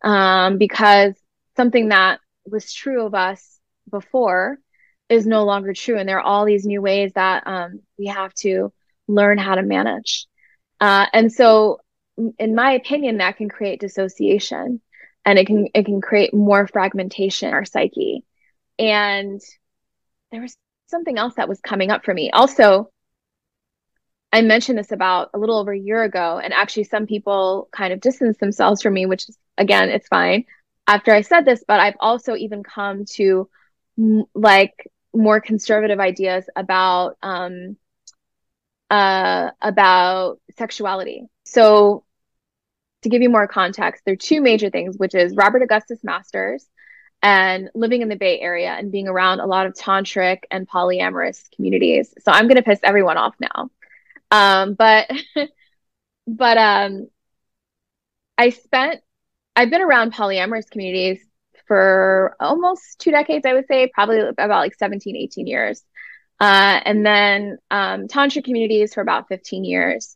Because something that was true of us before is no longer true. And there are all these new ways that we have to learn how to manage. And so, in my opinion, that can create dissociation, and it can create more fragmentation in our psyche. And there was something else that was coming up for me. Also, I mentioned this about a little over a year ago, and actually, some people kind of distanced themselves from me, which is, again, it's fine after I said this, but I've also even come to like more conservative ideas about sexuality. So to give you more context, there are two major things, which is Robert Augustus Masters and living in the Bay Area and being around a lot of tantric and polyamorous communities. So I'm going to piss everyone off now. But but I spent I've been around polyamorous communities for almost 2 decades, I would say, probably about like 17, 18 years. And then tantra communities for about 15 years.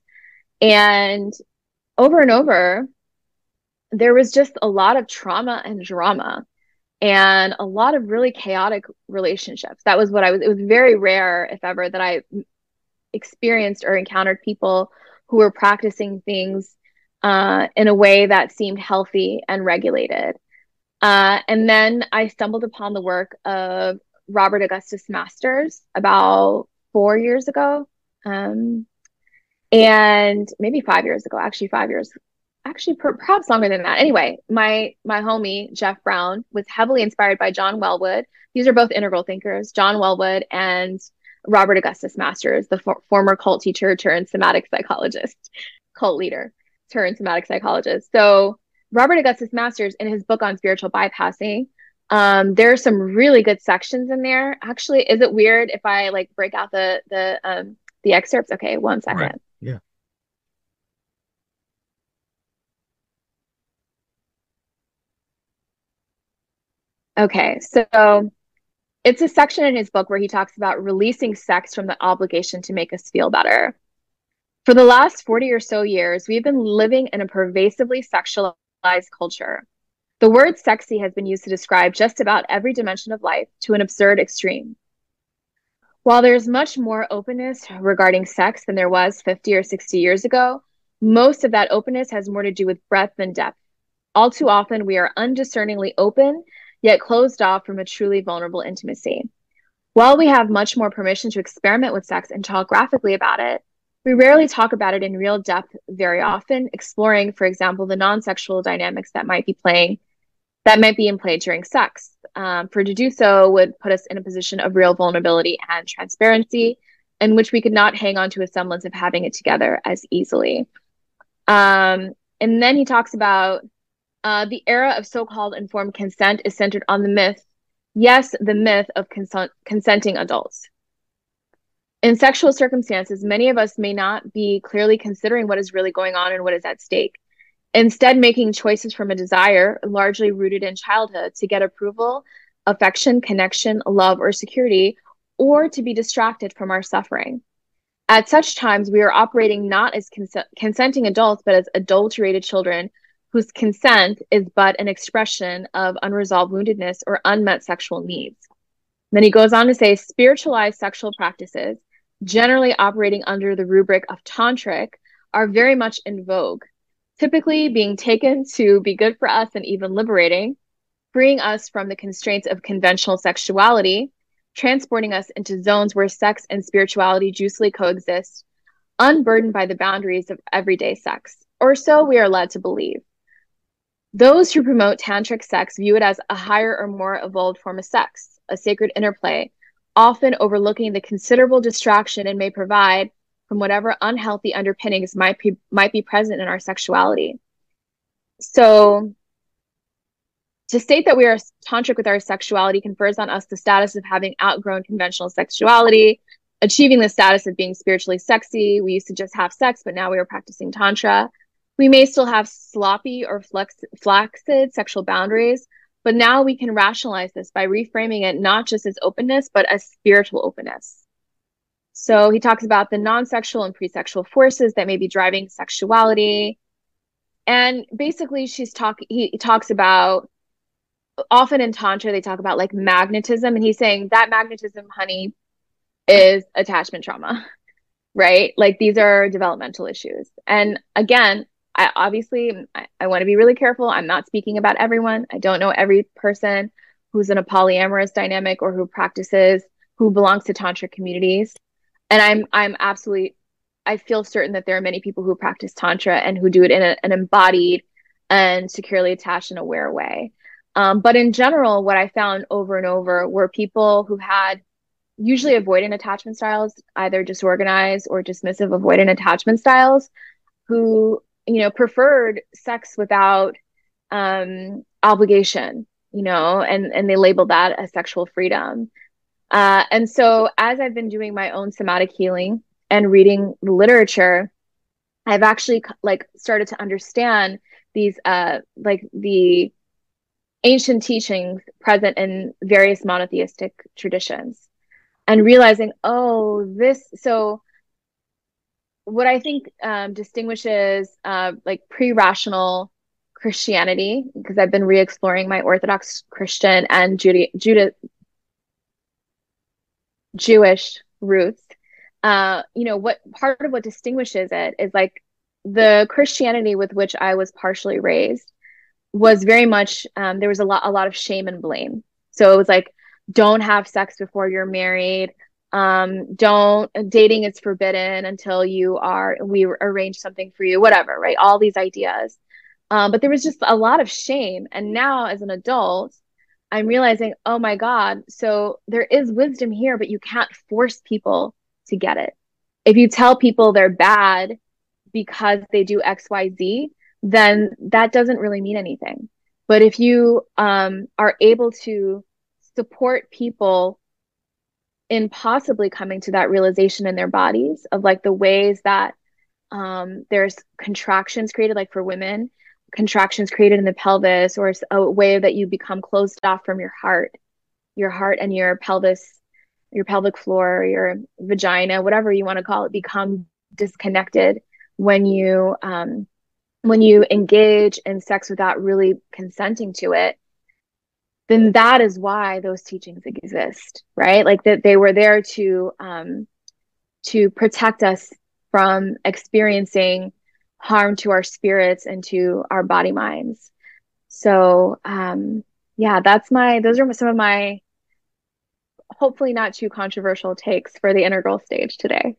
And over, there was just a lot of trauma and drama and a lot of really chaotic relationships. That was what I was, it was very rare, if ever, that I experienced or encountered people who were practicing things in a way that seemed healthy and regulated. And then I stumbled upon the work of Robert Augustus Masters about 4 years ago. Um, and maybe 5 years ago, actually 5 years, actually perhaps longer than that. Anyway, my homie Jeff Brown was heavily inspired by John Wellwood. These are both integral thinkers, John Wellwood and Robert Augustus Masters, the former cult teacher turned somatic psychologist, cult leader turned somatic psychologist. So Robert Augustus Masters, in his book on spiritual bypassing, there are some really good sections in there. Actually, is it weird if I like break out the excerpts? Okay, one Right. second. Yeah. Okay, so it's a section in his book where he talks about releasing sex from the obligation to make us feel better. For the last 40 or so years, we've been living in a pervasively sexualized culture. The word sexy has been used to describe just about every dimension of life to an absurd extreme. While there's much more openness regarding sex than there was 50 or 60 years ago, most of that openness has more to do with breadth than depth. All too often, we are undiscerningly open, yet closed off from a truly vulnerable intimacy. While we have much more permission to experiment with sex and talk graphically about it, we rarely talk about it in real depth very often, exploring, for example, the non-sexual dynamics that might be in play during sex. For to do so would put us in a position of real vulnerability and transparency, in which we could not hang on to a semblance of having it together as easily. And then he talks about the era of so-called informed consent is centered on the myth, yes, the myth of consenting adults. In sexual circumstances, many of us may not be clearly considering what is really going on and what is at stake. Instead, making choices from a desire largely rooted in childhood to get approval, affection, connection, love, or security, or to be distracted from our suffering. At such times, we are operating not as consenting adults, but as adulterated children whose consent is but an expression of unresolved woundedness or unmet sexual needs. Then he goes on to say spiritualized sexual practices, generally operating under the rubric of tantric, are very much in vogue, typically being taken to be good for us and even liberating, freeing us from the constraints of conventional sexuality, transporting us into zones where sex and spirituality juicily coexist, unburdened by the boundaries of everyday sex, or so we are led to believe. Those who promote tantric sex view it as a higher or more evolved form of sex, a sacred interplay, often overlooking the considerable distraction it may provide from whatever unhealthy underpinnings might be present in our sexuality. So to state that we are tantric with our sexuality confers on us the status of having outgrown conventional sexuality, achieving the status of being spiritually sexy. We used to just have sex, but now we are practicing tantra. We may still have sloppy or flaccid sexual boundaries, but now we can rationalize this by reframing it not just as openness, but as spiritual openness. So he talks about the non-sexual and pre-sexual forces that may be driving sexuality. And basically he talks about, often in Tantra, they talk about like magnetism. And he's saying that magnetism, honey, is attachment trauma, right? Like these are developmental issues. And again, I want to be really careful. I'm not speaking about everyone. I don't know every person who's in a polyamorous dynamic or who belongs to tantric communities. And I feel certain that there are many people who practice tantra and who do it in an embodied and securely attached and aware way. But in general, what I found over and over were people who had usually avoidant attachment styles, either disorganized or dismissive avoidant attachment styles, who preferred sex without obligation, and they labeled that as sexual freedom. And so as I've been doing my own somatic healing and reading the literature, I've actually like started to understand these like the ancient teachings present in various monotheistic traditions and realizing, so what I think distinguishes like pre-rational Christianity, because I've been re-exploring my Orthodox Christian and Jewish roots. What part of what distinguishes it is like the Christianity with which I was partially raised was very much there was a lot of shame and blame. So it was like, don't have sex before you're married. Dating is forbidden until we arrange something for you, whatever, right? All these ideas. But there was just a lot of shame. And now as an adult, I'm realizing, oh my God, so there is wisdom here, but you can't force people to get it. If you tell people they're bad because they do XYZ, then that doesn't really mean anything. But if you are able to support people in possibly coming to that realization in their bodies of like the ways that there's contractions created, like for women, contractions created in the pelvis, or a way that you become closed off from your heart and your pelvis, your pelvic floor, your vagina, whatever you want to call it, become disconnected when you when you engage in sex without really consenting to it, then that is why those teachings exist, right? Like that they were there to protect us from experiencing harm to our spirits and to our body minds. So yeah, those are some of my hopefully not too controversial takes for the integral stage today.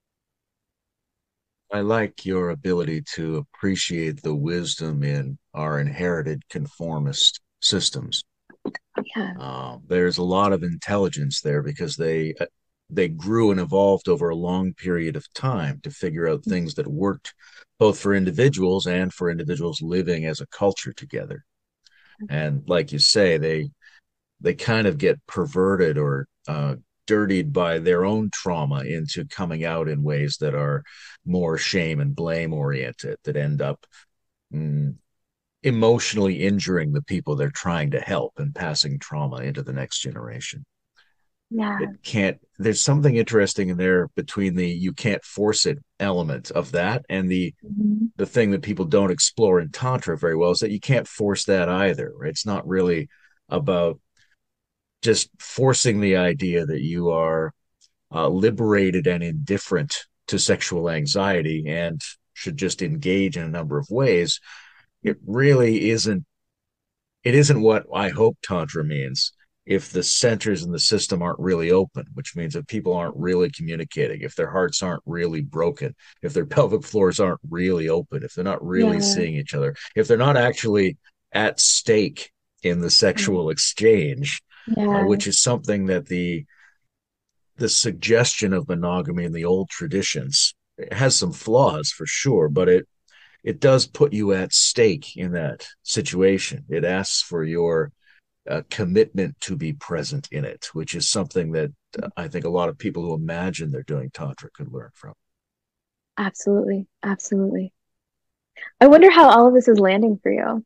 I like your ability to appreciate the wisdom in our inherited conformist systems. Yeah. There's a lot of intelligence there because they grew and evolved over a long period of time to figure out things that worked both for individuals and for individuals living as a culture together. And like you say, they kind of get perverted or dirtied by their own trauma into coming out in ways that are more shame and blame oriented, that end up mm, emotionally injuring the people they're trying to help and passing trauma into the next generation. Yeah. It can't, there's something interesting in there between the you can't force it element of that and Mhm. the thing that people don't explore in tantra very well is that you can't force that either, right? It's not really about just forcing the idea that you are liberated and indifferent to sexual anxiety and should just engage in a number of ways. It really isn't. It isn't what I hope tantra means. If the centers in the system aren't really open, which means if people aren't really communicating, if their hearts aren't really broken, if their pelvic floors aren't really open, if they're not really Yeah. seeing each other, if they're not actually at stake in the sexual exchange, Yeah. which is something that the suggestion of monogamy in the old traditions, it has some flaws for sure, but it does put you at stake in that situation. It asks for your commitment to be present in it, which is something that I think a lot of people who imagine they're doing tantra could learn from. Absolutely. Absolutely. I wonder how all of this is landing for you.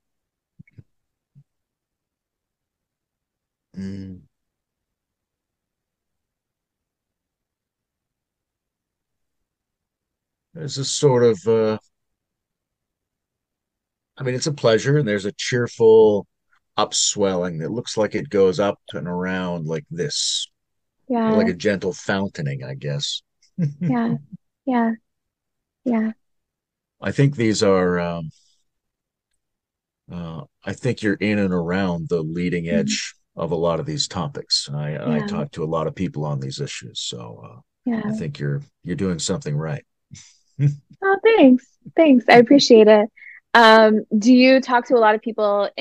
Mm. There's a sort of, I mean, it's a pleasure, and there's a cheerful upswelling that looks like it goes up and around like this, like Yeah. a gentle fountaining, I guess. Yeah. Yeah. Yeah. I think these are I think you're in and around the leading Mhm. edge of a lot of these topics. I Yeah. talk to a lot of people on these issues, so I Yeah. think you're doing something right. Oh, thanks. Thanks. I appreciate it. Do you talk to a lot of people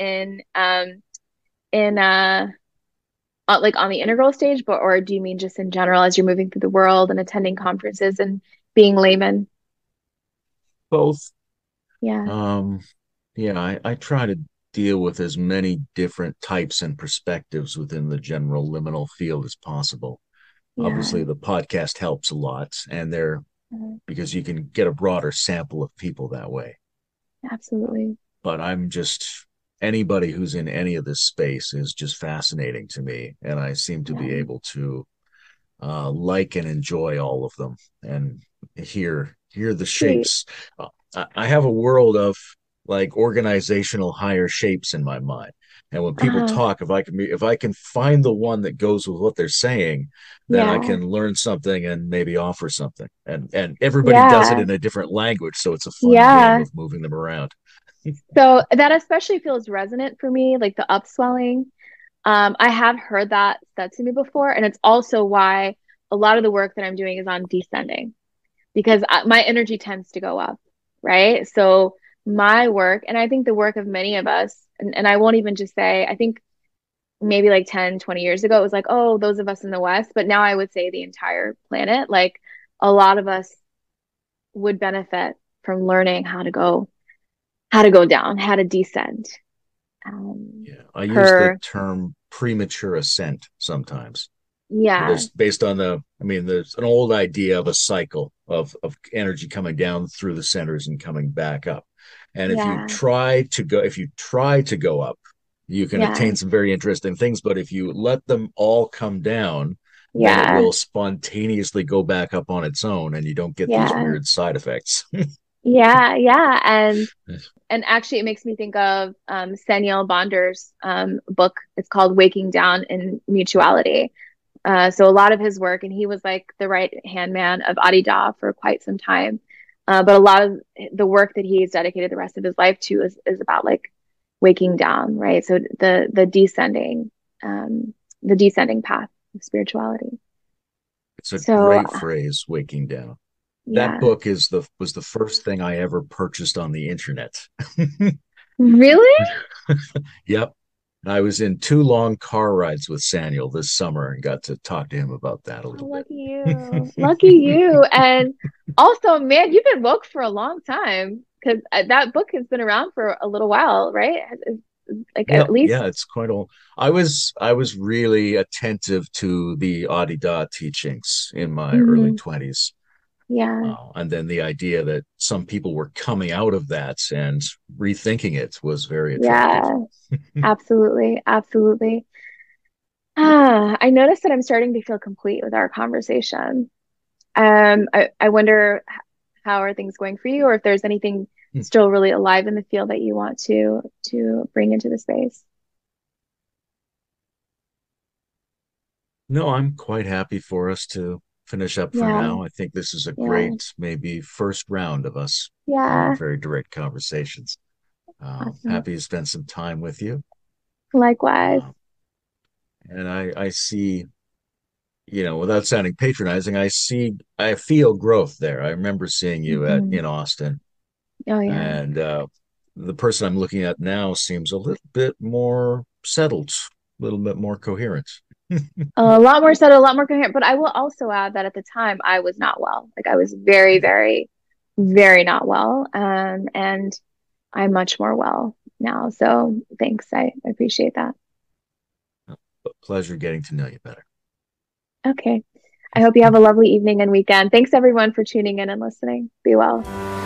in like on the integral stage, but or do you mean just in general as you're moving through the world and attending conferences and being layman? Both. Yeah. Um, yeah, I try to deal with as many different types and perspectives within the general liminal field as possible. Yeah. Obviously, the podcast helps a lot, and they're because you can get a broader sample of people that way. Absolutely. But I'm just anybody who's in any of this space is just fascinating to me, and I seem to be Yeah. able to like and enjoy all of them and hear the Sweet. shapes. I have a world of like organizational higher shapes in my mind. And when people Uh, talk, if I can find the one that goes with what they're saying, then I yeah. can learn something and maybe offer something. And everybody does it Yeah. in a different language, so it's a fun game Yeah. of moving them around. So that especially feels resonant for me, like the upswelling. I have heard that said to me before, and it's also why a lot of the work that I'm doing is on descending because my energy tends to go up, right? So my work, and I think the work of many of us, and I won't even just say, I think maybe like 10, 20 years ago, it was like, oh, those of us in the West, but now I would say the entire planet, like a lot of us would benefit from learning how to go down, how to descend. Yeah, I use the Per term premature ascent sometimes. Yeah, There's based on I mean, there's an old idea of a cycle of energy coming down through the centers and coming back up. And yeah, if you try to go up, you can yeah, attain some very interesting things. But if you let them all come down, then it yeah, will spontaneously go back up on its own, and you don't get these yeah. weird side effects. Yeah, yeah. And actually it makes me think of Sanyal Bonder's book. It's called Waking Down in Mutuality. So a lot of his work, and he was like the right hand man of Adi Da for quite some time. But a lot of the work that he's dedicated the rest of his life to is about like waking down, right? So the descending path of spirituality. It's a So great phrase, waking down. That yeah, book was the first thing I ever purchased on the internet. really. Yep. I was in 2 long car rides with Samuel this summer and got to talk to him about that a Oh, little lucky bit. you. Lucky you. And also, man, you've been woke for a long time because that book has been around for a little while, right? Like Yeah, at least, yeah, it's quite old. I was really attentive to the Adida teachings in my early mhm, 20s. yeah, And then the idea that some people were coming out of that and rethinking it was very attractive. yeah, absolutely, absolutely. I noticed that I'm starting to feel complete with our conversation. I wonder how are things going for you, or if there's anything still really alive in the field that you want to bring into the space. No, I'm quite happy for us to finish up for Yeah, now. I think this is a yeah, great, maybe first round of us having yeah. very direct conversations. Awesome. Happy to spend some time with you. Likewise. Uh, and I see, without sounding patronizing, I feel growth there. I remember seeing you Hmm. in Austin, Oh yeah. and the person I'm looking at now seems a little bit more settled, a little bit more coherent. A lot more subtle, a lot more coherent. But I will also add that at the time I was not well. Like I was very, very, very not well. And I'm much more well now. So thanks. I appreciate that. Pleasure getting to know you better. Okay. I hope you have a lovely evening and weekend. Thanks everyone for tuning in and listening. Be well.